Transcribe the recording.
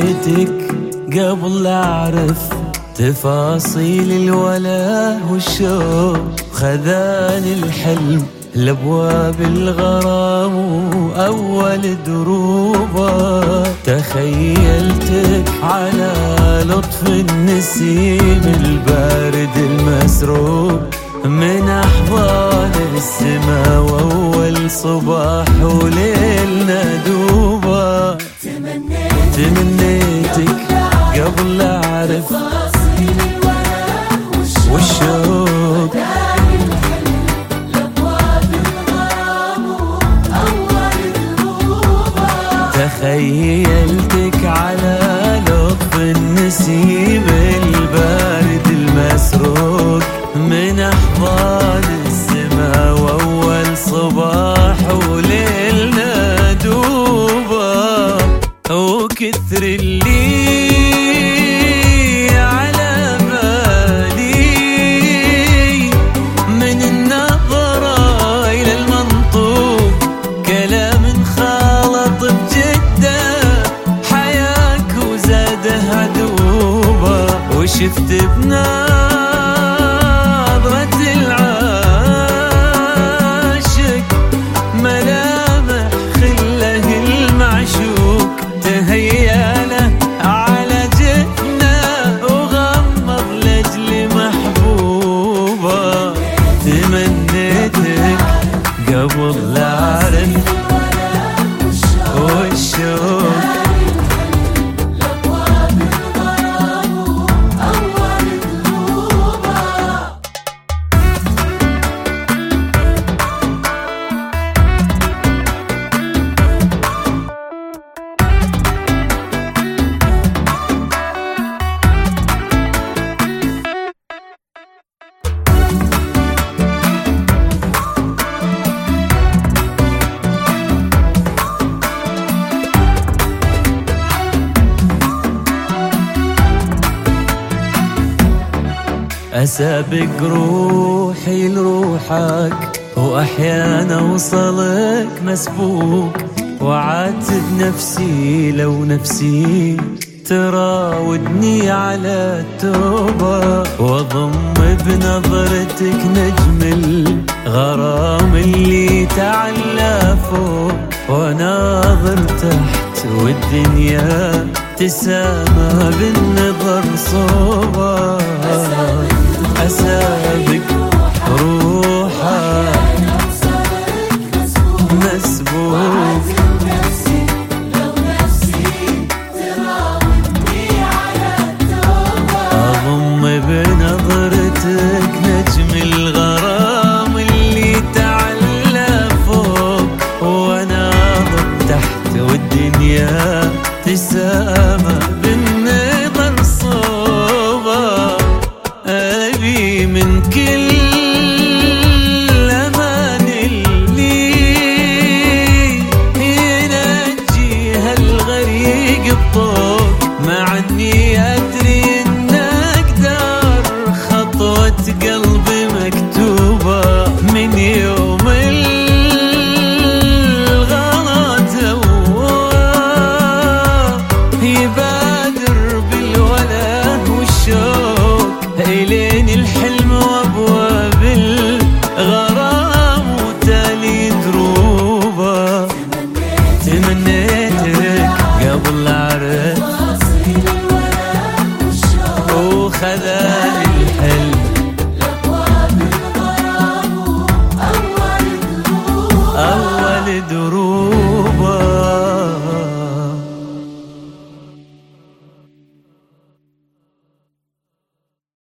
تمنيتك قبل لا أعرف تفاصيل الولا والشوق، خذاني الحلم لأبواب الغرام وأول دروبه. تخيلتك على لطف النسيم البارد المسروق من أحضان السما، وأول صباح وليلنا دوبه. تمنيتك قبل لا أعرف والشوق، تخيلتك على لطف النسيم البارد المسروق من أحضان السما، وأول صباح وليلنا دوبه. وكثر اللي على بالي من النظرة إلى المنطوق، كلام خالط بجده حياك وزاده عذوبه. وشفت بنظرة العاشق ملامح خله المعشوق، تهياله على جفنه وغمض لأجل محبوبه. تمنيتك قبل لا أعرف والشوق، أسابق روحي لروحك وأحيانا أوصلك مسبوق، وعاتب نفسي لو نفسي تراودني على التوبة، وأضم بنظرتك نجم الغرام اللي تعلى فوق، وناظر تحت والدنيا تسامى بالنظر صوبه. أسابق